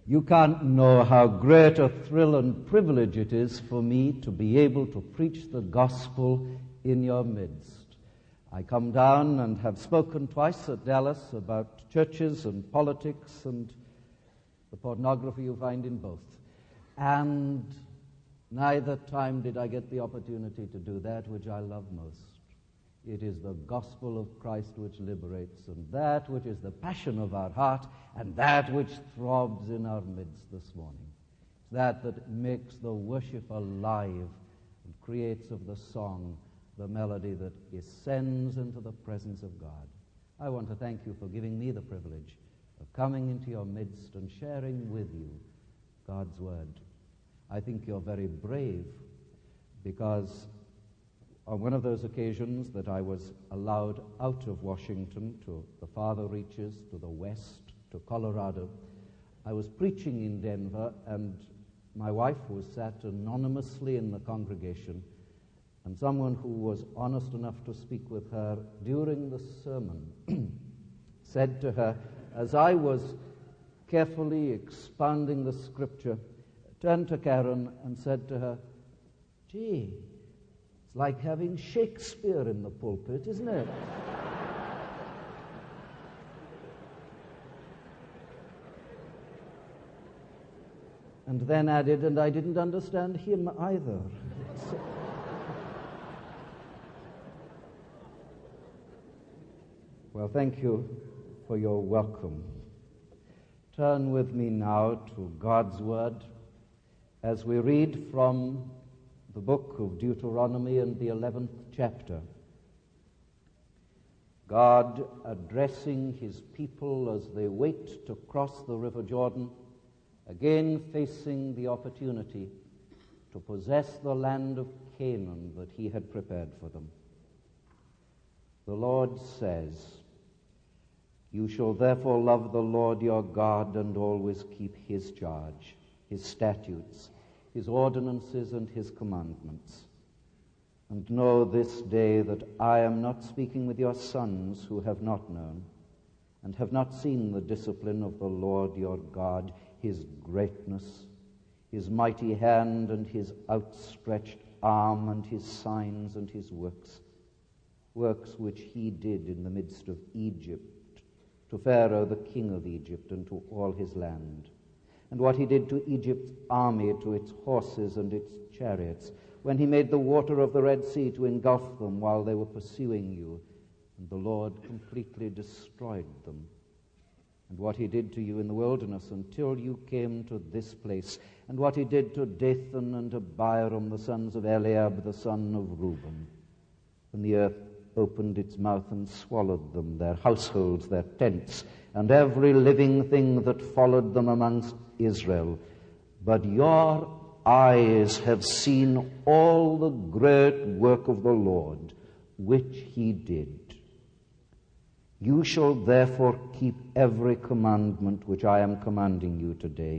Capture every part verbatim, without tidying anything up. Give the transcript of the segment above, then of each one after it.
You can't know how great a thrill and privilege it is for me to be able to preach the gospel in your midst. I come down and have spoken twice at Dallas about churches and politics and the pornography you find in both. And neither time did I get the opportunity to do that which I love most. It is the gospel of Christ which liberates, and that which is the passion of our heart, and that which throbs in our midst this morning. It's that that makes the worship alive and creates of the song the melody that ascends into the presence of God. I want to thank you for giving me the privilege of coming into your midst and sharing with you God's word. I think you're very brave, because on one of those occasions that I was allowed out of Washington to the farther reaches, to the west, to Colorado, I was preaching in Denver, and my wife was sat anonymously in the congregation, and someone who was honest enough to speak with her during the sermon said to her, as I was carefully expounding the scripture, turned to Karen and said to her, "Gee, it's like having Shakespeare in the pulpit, isn't it?" And then added, "And I didn't understand him either." Well, thank you for your welcome. Turn with me now to God's Word as we read from the book of Deuteronomy and the eleventh chapter. God addressing his people as they wait to cross the river Jordan, again facing the opportunity to possess the land of Canaan that he had prepared for them. The Lord says, "You shall therefore love the Lord your God and always keep his charge, his statutes, his ordinances, and his commandments. And know this day that I am not speaking with your sons who have not known, and have not seen the discipline of the Lord your God, his greatness, his mighty hand, and his outstretched arm, and his signs, and his works, works which he did in the midst of Egypt, to Pharaoh the king of Egypt, and to all his land, and what he did to Egypt's army, to its horses and its chariots, when he made the water of the Red Sea to engulf them while they were pursuing you, and the Lord completely destroyed them, and what he did to you in the wilderness until you came to this place, and what he did to Dathan and Abiram, the sons of Eliab, the son of Reuben, when the earth opened its mouth and swallowed them, their households, their tents, and every living thing that followed them amongst Israel. But your eyes have seen all the great work of the Lord, which he did. You shall therefore keep every commandment which I am commanding you today,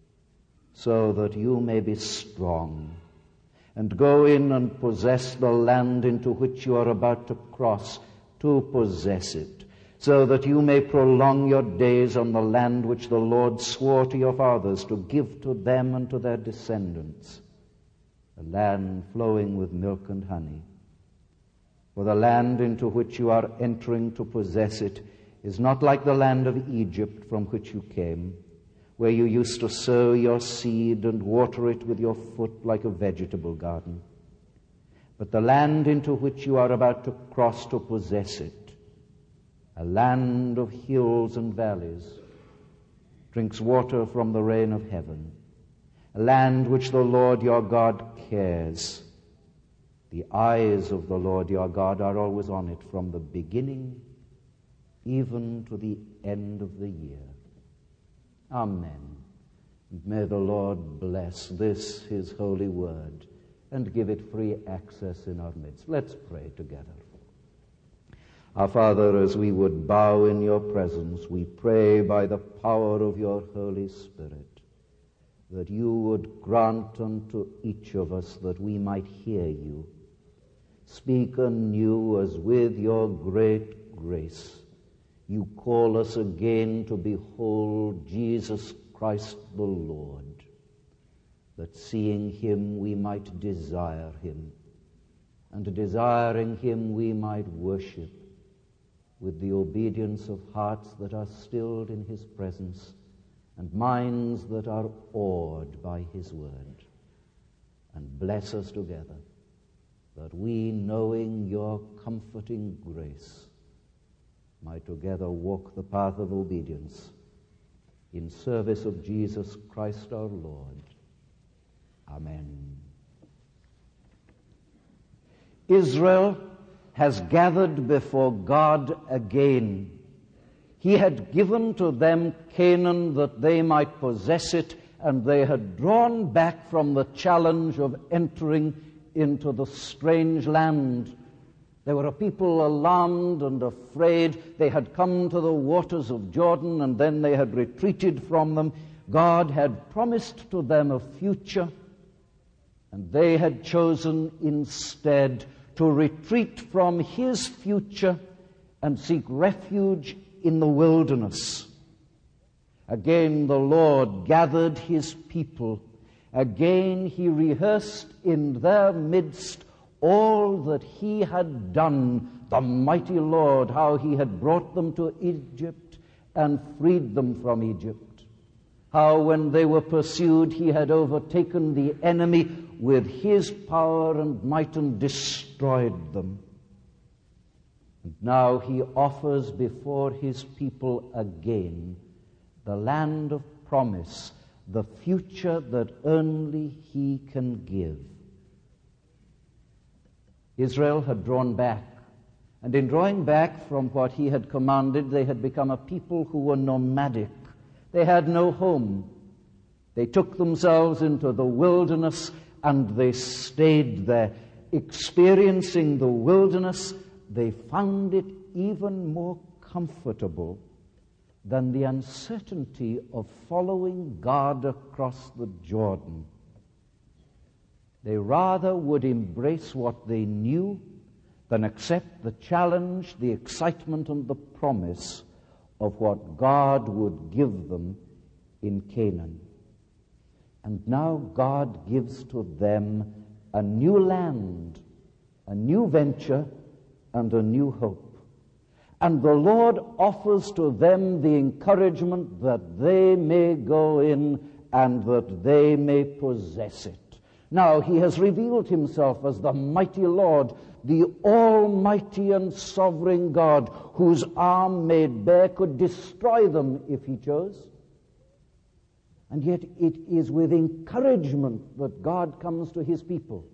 so that you may be strong, and go in and possess the land into which you are about to cross, to possess it, so that you may prolong your days on the land which the Lord swore to your fathers to give to them and to their descendants, a land flowing with milk and honey. For the land into which you are entering to possess it is not like the land of Egypt from which you came, where you used to sow your seed and water it with your foot like a vegetable garden. But the land into which you are about to cross to possess it, a land of hills and valleys, drinks water from the rain of heaven, a land which the Lord your God cares. The eyes of the Lord your God are always on it from the beginning even to the end of the year." Amen. And may the Lord bless this, his holy word, and give it free access in our midst. Let's pray together. Our Father, as we would bow in your presence, we pray by the power of your Holy Spirit that you would grant unto each of us that we might hear you. Speak anew as with your great grace you call us again to behold Jesus Christ the Lord, that seeing him we might desire him, and desiring him we might worship with the obedience of hearts that are stilled in his presence and minds that are awed by his word. And bless us together, that we, knowing your comforting grace, might together walk the path of obedience in service of Jesus Christ our Lord. Amen. Israel has gathered before God again. He had given to them Canaan that they might possess it, and they had drawn back from the challenge of entering into the strange land. They were a people alarmed and afraid. They had come to the waters of Jordan, and then they had retreated from them. God had promised to them a future, and they had chosen instead to retreat from his future and seek refuge in the wilderness. Again the Lord gathered his people. Again he rehearsed in their midst all that he had done, the mighty Lord, how he had brought them to Egypt and freed them from Egypt. How when they were pursued, he had overtaken the enemy with his power and might and destroyed them. And now he offers before his people again the land of promise, the future that only he can give. Israel had drawn back, and in drawing back from what he had commanded, they had become a people who were nomadic. They had no home. They took themselves into the wilderness, and they stayed there. Experiencing the wilderness, they found it even more comfortable than the uncertainty of following God across the Jordan. They rather would embrace what they knew than accept the challenge, the excitement, and the promise of what God would give them in Canaan. And now God gives to them a new land, a new venture, and a new hope. And the Lord offers to them the encouragement that they may go in and that they may possess it. Now he has revealed himself as the mighty Lord, the almighty and sovereign God, whose arm made bare could destroy them if he chose. And yet it is with encouragement that God comes to his people.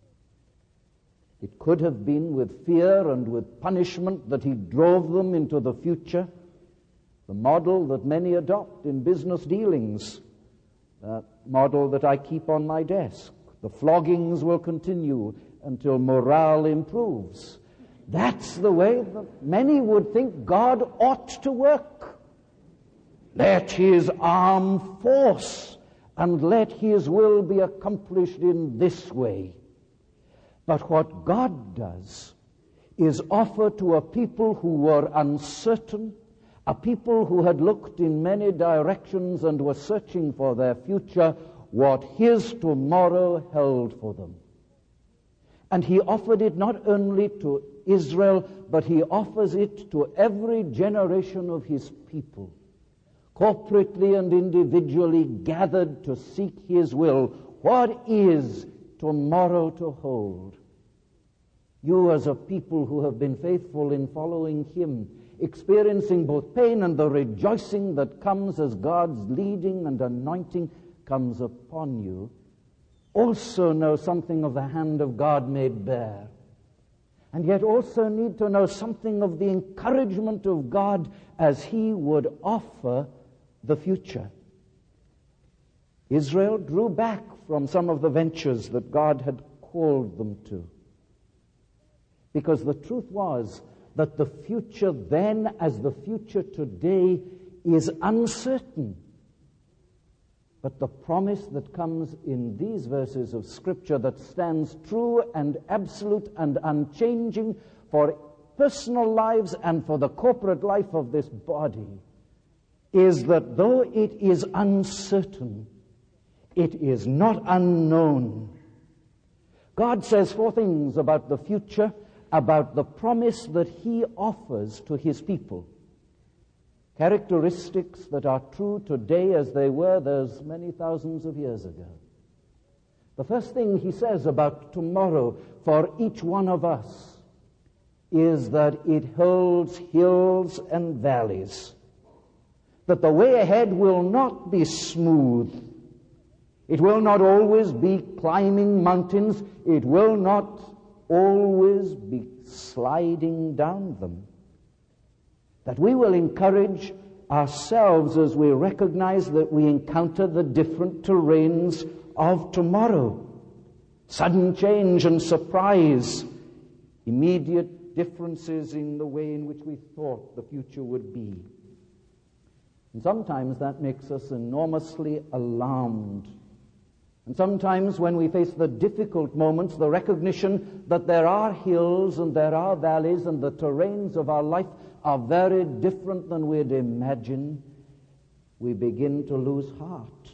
It could have been with fear and with punishment that he drove them into the future, the model that many adopt in business dealings, the model that I keep on my desk. The floggings will continue until morale improves. That's the way that many would think God ought to work. Let his arm force, and let his will be accomplished in this way. But what God does is offer to a people who were uncertain, a people who had looked in many directions and were searching for their future, what his tomorrow held for them. And he offered it not only to Israel, but he offers it to every generation of his people, corporately and individually gathered to seek his will. What is tomorrow to hold? You as a people who have been faithful in following him, experiencing both pain and the rejoicing that comes as God's leading and anointing comes upon you, also know something of the hand of God made bare, and yet also need to know something of the encouragement of God as he would offer the future. Israel drew back from some of the ventures that God had called them to, because the truth was that the future then, as the future today, is uncertain. But the promise that comes in these verses of Scripture that stands true and absolute and unchanging for personal lives and for the corporate life of this body is that though it is uncertain, it is not unknown. God says four things about the future, about the promise that he offers to his people. Characteristics that are true today as they were those many thousands of years ago. The first thing he says about tomorrow for each one of us is that it holds hills and valleys, that the way ahead will not be smooth. It will not always be climbing mountains. It will not always be sliding down them. That we will encourage ourselves as we recognize that we encounter the different terrains of tomorrow. Sudden change and surprise, immediate differences in the way in which we thought the future would be. And sometimes that makes us enormously alarmed. And sometimes when we face the difficult moments, the recognition that there are hills and there are valleys and the terrains of our life are very different than we'd imagine, we begin to lose heart.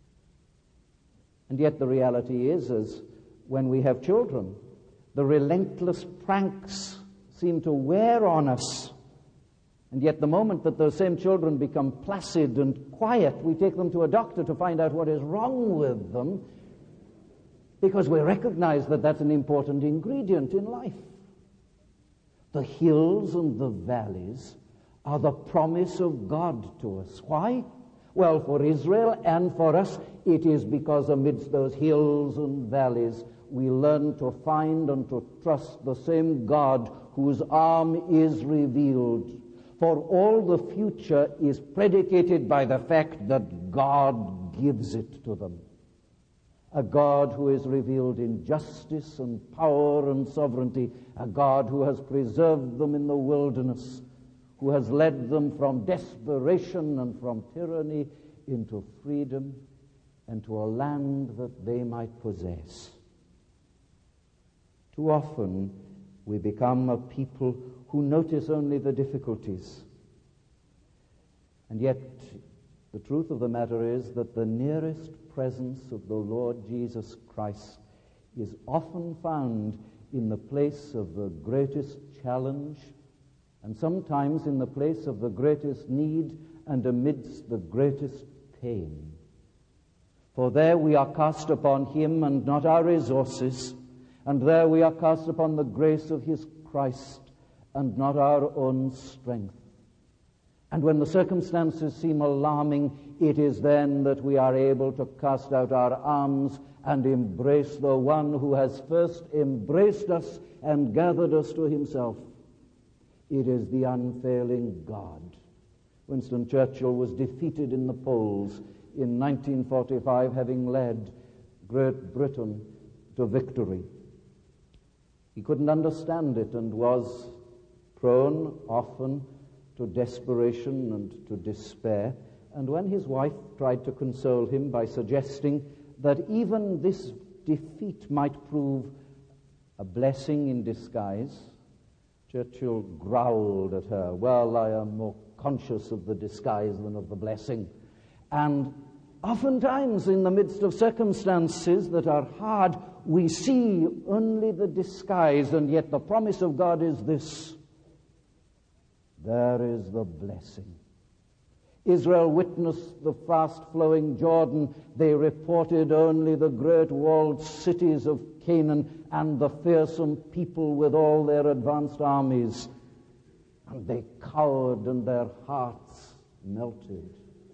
And yet the reality is, as when we have children, the relentless pranks seem to wear on us. And yet the moment that those same children become placid and quiet, we take them to a doctor to find out what is wrong with them, because we recognize that that's an important ingredient in life. The hills and the valleys are the promise of God to us. Why? Well, for Israel and for us, it is because amidst those hills and valleys, we learn to find and to trust the same God whose arm is revealed. For all the future is predicated by the fact that God gives it to them. A God who is revealed in justice and power and sovereignty. A God who has preserved them in the wilderness, who has led them from desperation and from tyranny into freedom and to a land that they might possess. Too often we become a people who notice only the difficulties. And yet the truth of the matter is that the nearest presence of the Lord Jesus Christ is often found in the place of the greatest challenge, and sometimes in the place of the greatest need and amidst the greatest pain. For there we are cast upon him and not our resources, and there we are cast upon the grace of his Christ and not our own strength. And when the circumstances seem alarming, it is then that we are able to cast out our arms and embrace the one who has first embraced us and gathered us to himself. It is the unfailing God. Winston Churchill was defeated in the polls in nineteen forty-five, having led Great Britain to victory. He couldn't understand it and was prone often to desperation and to despair. And when his wife tried to console him by suggesting that even this defeat might prove a blessing in disguise, Churchill growled at her, "Well, I am more conscious of the disguise than of the blessing." And oftentimes in the midst of circumstances that are hard, we see only the disguise, and yet the promise of God is this: there is the blessing. Israel witnessed the fast-flowing Jordan. They reported only the great walled cities of Canaan and the fearsome people with all their advanced armies. And they cowered and their hearts melted.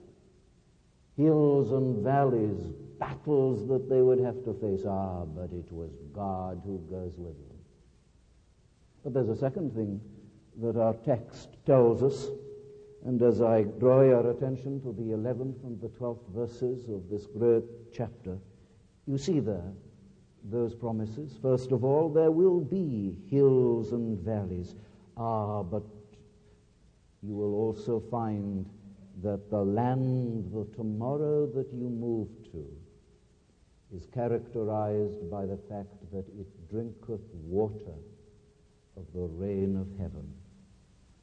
Hills and valleys, battles that they would have to face. Ah, but it was God who goes with them. But there's a second thing that our text tells us, and as I draw your attention to the eleventh and the twelfth verses of this great chapter, you see there those promises. First of all, there will be hills and valleys. Ah, but you will also find that the land, the tomorrow that you move to, is characterized by the fact that it drinketh water of the rain of heaven.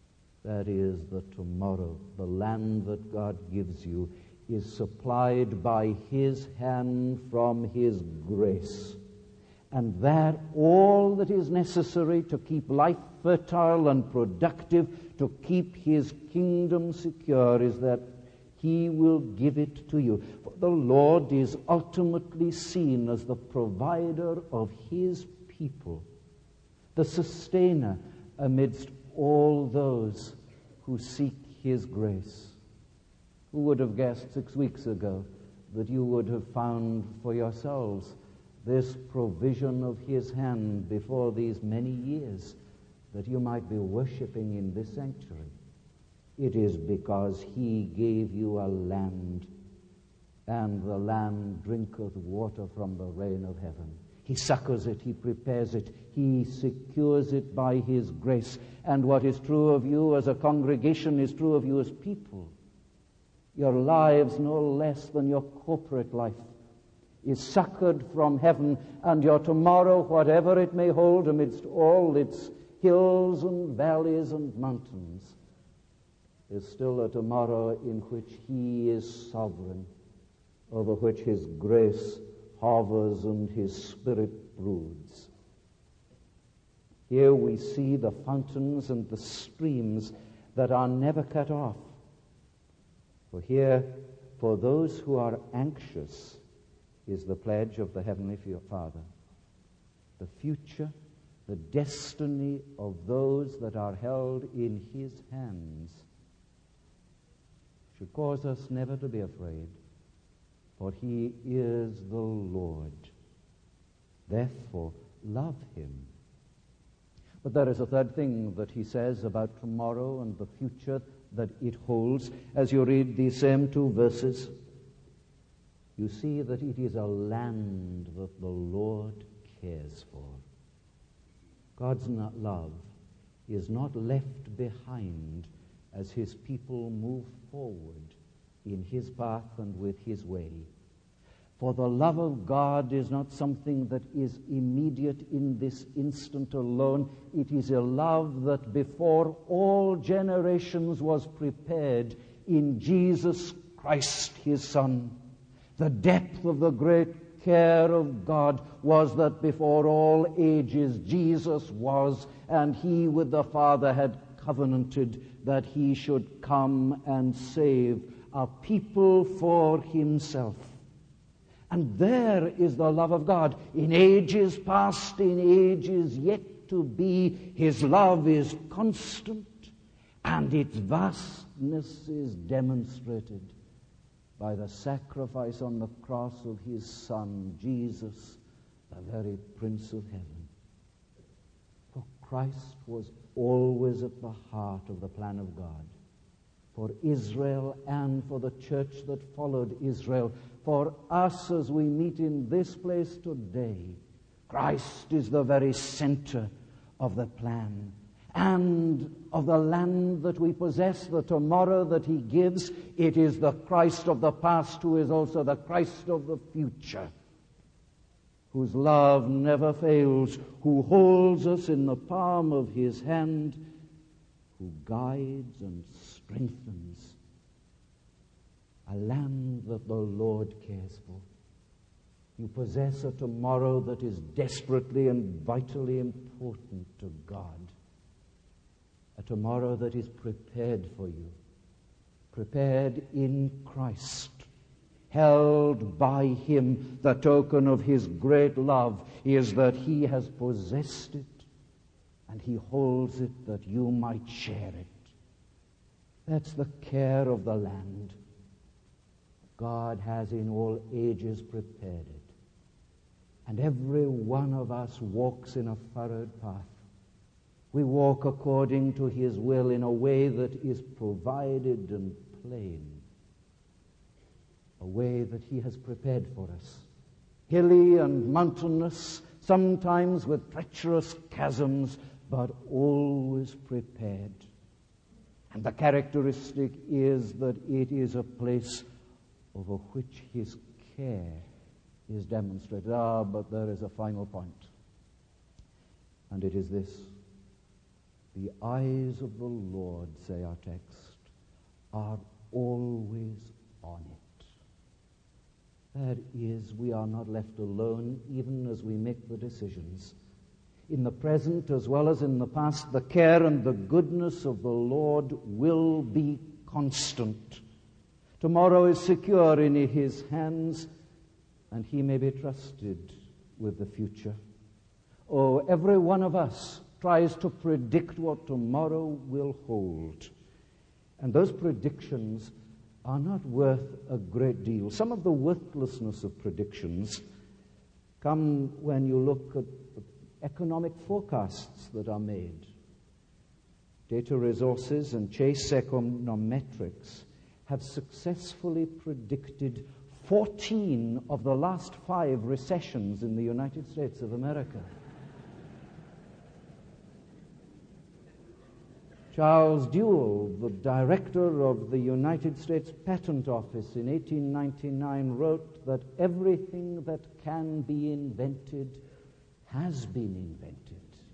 That is, the tomorrow, the land that God gives you, is supplied by His hand from His grace. And that all that is necessary to keep life fertile and productive, to keep His kingdom secure, is that He will give it to you. For the Lord is ultimately seen as the provider of His people, the sustainer amidst all those who seek His grace. Who would have guessed six weeks ago that you would have found for yourselves this provision of His hand before these many years, that you might be worshiping in this sanctuary? It is because He gave you a land, and the land drinketh water from the rain of heaven. He succors it, He prepares it, He secures it by His grace. And what is true of you as a congregation is true of you as people. Your lives, no less than your corporate life, is succored from heaven, and your tomorrow, whatever it may hold amidst all its hills and valleys and mountains, is still a tomorrow in which He is sovereign, over which His grace hovers and His Spirit broods. Here we see the fountains and the streams that are never cut off. For here, for those who are anxious, is the pledge of the Heavenly Father. The future, the destiny of those that are held in His hands should cause us never to be afraid, for He is the Lord. Therefore, love Him. But there is a third thing that He says about tomorrow and the future that it holds. As you read these same two verses, you see that it is a land that the Lord cares for. God's not love is not left behind as His people move forward in His path and with His way. For the love of God is not something that is immediate in this instant alone. It is a love that before all generations was prepared in Jesus Christ, His Son. The depth of the great care of God was that before all ages Jesus was, and He with the Father had covenanted that He should come and save a people for Himself. And there is the love of God. In ages past, in ages yet to be, His love is constant, and its vastness is demonstrated by the sacrifice on the cross of His Son, Jesus, the very Prince of Heaven. For Christ was always at the heart of the plan of God, for Israel and for the church that followed Israel. For us as we meet in this place today, Christ is the very center of the plan and of the land that we possess, the tomorrow that He gives. It is the Christ of the past who is also the Christ of the future, whose love never fails, who holds us in the palm of His hand, who guides and strengthens. A land that the Lord cares for. You possess a tomorrow that is desperately and vitally important to God. A tomorrow that is prepared for you, prepared in Christ, held by Him. The token of His great love is that He has possessed it, and He holds it that you might share it. That's the care of the land. God has in all ages prepared it. And every one of us walks in a furrowed path. We walk according to His will in a way that is provided and plain. A way that He has prepared for us. Hilly and mountainous, sometimes with treacherous chasms, but always prepared. And the characteristic is that it is a place over which His care is demonstrated. Ah, but there is a final point. And it is this. The eyes of the Lord, say our text, are always on it. That is, we are not left alone even as we make the decisions. In the present as well as in the past, the care and the goodness of the Lord will be constant. Tomorrow is secure in his hands, and he may be trusted with the future. Oh, every one of us tries to predict what tomorrow will hold. And those predictions are not worth a great deal. Some of the worthlessness of predictions come when you look at the economic forecasts that are made. Data Resources and Chase Econometrics have successfully predicted fourteen of the last five recessions in the United States of America. Charles Duell, the director of the United States Patent Office in eighteen ninety-nine, wrote that everything that can be invented has been invented.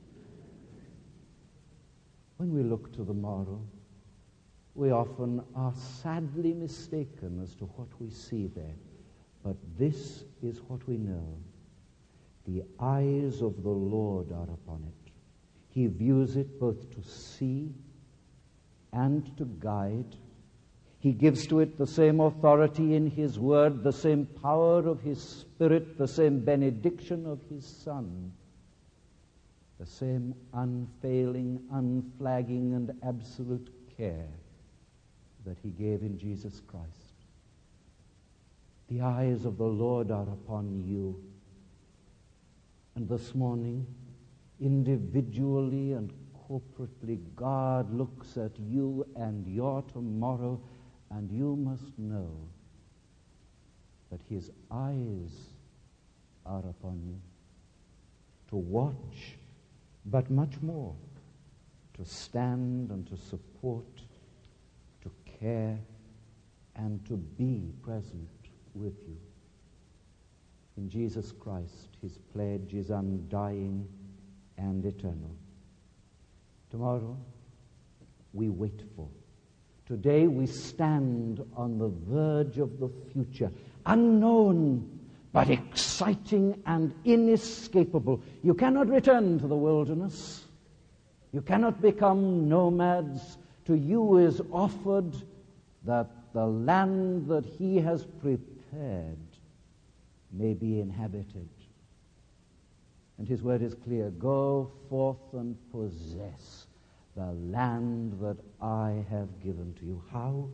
When we look to the morrow, we often are sadly mistaken as to what we see there. But this is what we know. The eyes of the Lord are upon it. He views it both to see and to guide. He gives to it the same authority in his word, the same power of his Spirit, the same benediction of his Son, the same unfailing, unflagging, and absolute care that he gave in Jesus Christ. The eyes of the Lord are upon you. And this morning, individually and corporately, God looks at you and your tomorrow, and you must know that his eyes are upon you to watch, but much more, to stand and to support, to care, and to be present with you. In Jesus Christ, his pledge is undying and eternal. Tomorrow, we wait for. Today, we stand on the verge of the future, unknown, but exciting and inescapable. You cannot return to the wilderness. You cannot become nomads. To you is offered that the land that he has prepared may be inhabited. And his word is clear. Go forth and possess the land that I have given to you. How?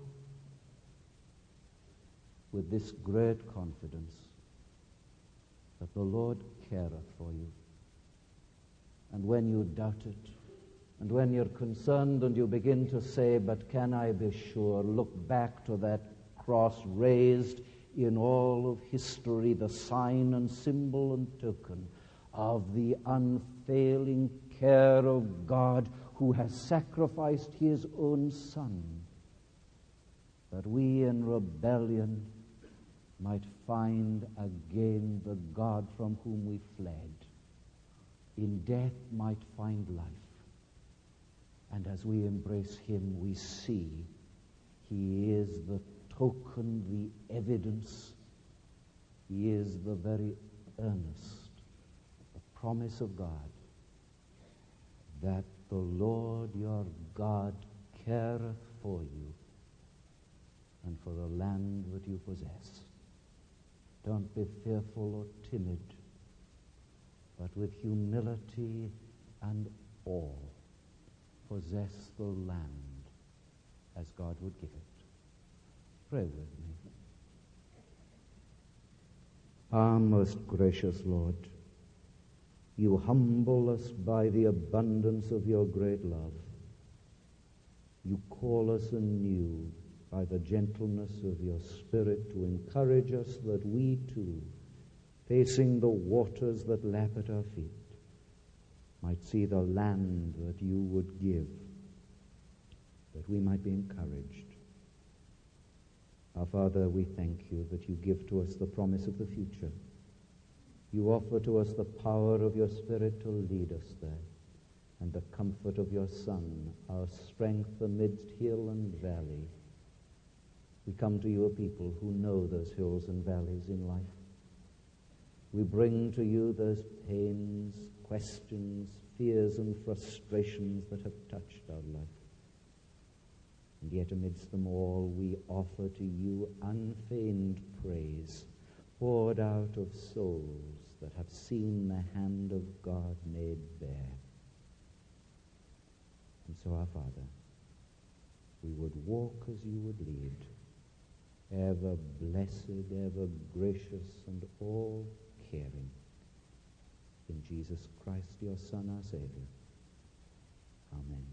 With this great confidence that the Lord careth for you. And when you doubt it, and when you're concerned and you begin to say, but can I be sure? Look back to that cross raised in all of history, the sign and symbol and token of the unfailing care of God who has sacrificed his own Son, that we in rebellion might find again the God from whom we fled, in death might find life. And as we embrace him, we see he is the token, the evidence, he is the very earnest, the promise of God, that the Lord your God careth for you and for the land that you possess. Don't be fearful or timid, but with humility and awe, possess the land as God would give it. Pray with me. Our most gracious Lord, you humble us by the abundance of your great love. You call us anew by the gentleness of your Spirit to encourage us that we too, facing the waters that lap at our feet, might see the land that you would give, that we might be encouraged. Our Father, we thank you that you give to us the promise of the future. You offer to us the power of your Spirit to lead us there. and the comfort of your Son, our strength amidst hill and valley. We come to you a people who know those hills and valleys in life. We bring to you those pains, questions, fears, and frustrations that have touched our life. And yet amidst them all, we offer to you unfeigned praise, poured out of souls that have seen the hand of God made bare. And so, our Father, we would walk as you would lead, ever blessed, ever gracious, and all-caring. In Jesus Christ, your Son, our Savior. Amen.